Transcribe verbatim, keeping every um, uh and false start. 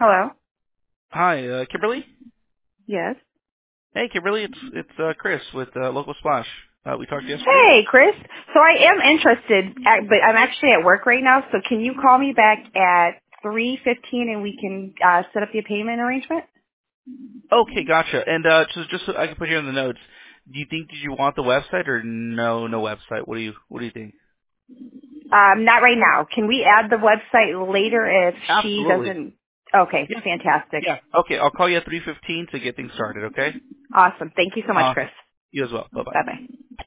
Hello? Hi, uh, Kimberly. Yes. Hey, Kimberly, it's it's uh, Chris with uh, Local Splash. Uh, we talked yesterday. Hey, Chris. So I am interested, at, but I'm actually at work right now, so can you call me back at three fifteen and we can uh, set up the payment arrangement? Okay, gotcha. And uh, just just so I can put you in the notes. Do you think did you want the website or no no website? What do you what do you think? Um, not right now. Can we add the website later if she Absolutely. doesn't? Okay, Yeah. fantastic. Yeah. Okay, I'll call you at three fifteen to get things started. Okay. Awesome. Thank you so much, Chris. Awesome. You as well. Bye bye. Bye-bye.